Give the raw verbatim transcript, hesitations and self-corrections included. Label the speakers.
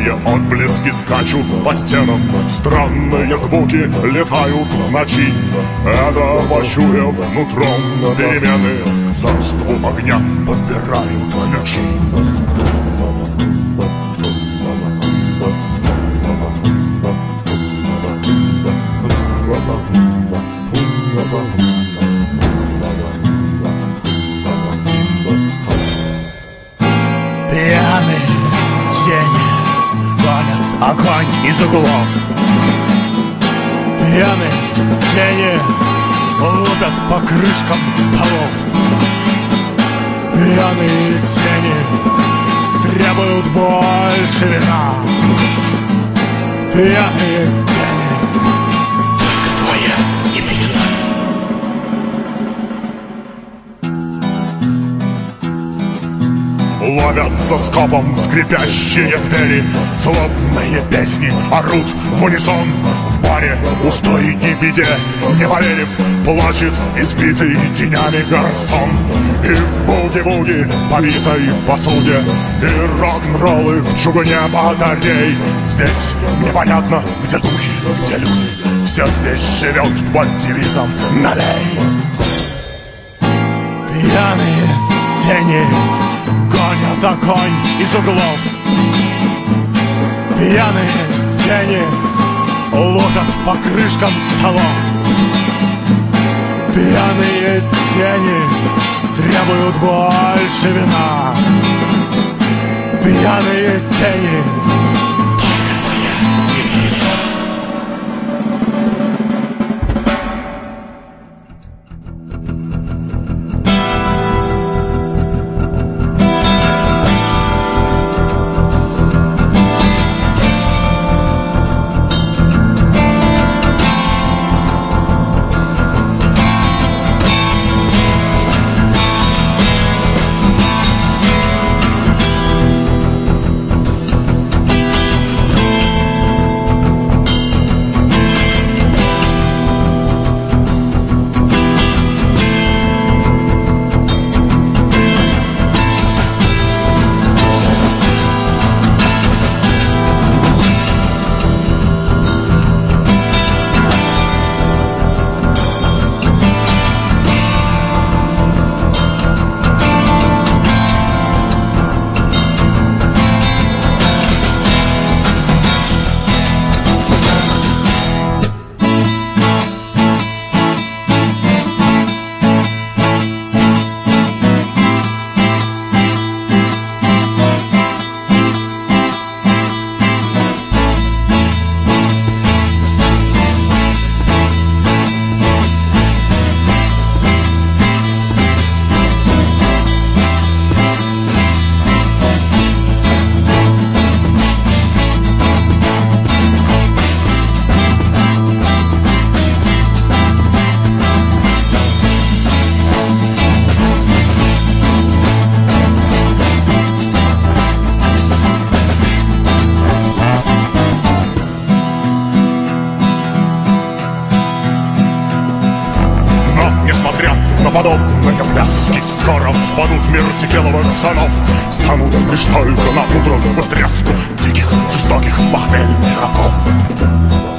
Speaker 1: Золотые отблески скачут по стенам, странные звуки летают в ночи. Это, почуяв нутром перемены, к царству огня подбирают ключи.
Speaker 2: Пьяные тени гонят огонь из углов. Пьяные тени лупят по крышкам столов. Пьяные тени требуют больше вина. Пьяные тени, только твоя не пьяна.
Speaker 1: Ловятся скопом скрипящие двери, злобные песни орут в унисон. В баре у стойки беде, не поверив, плачет избитый тенями гарсон. И буги-буги по битой посуде, и рок-н-роллы в чугуне батарей. Здесь непонятно, где духи, где люди, все здесь живет под девизом «Налей».
Speaker 2: Пьяные тени гонят огонь из углов. Пьяные тени лупят по крышкам столов. Пьяные тени требуют больше вина. Пьяные тени, только твоя не пьяна.
Speaker 1: Подобные пляски скоро впадут в мир текеловых сынов. Станут лишь только на утро с быстряску диких, жестоких, похмельных оков.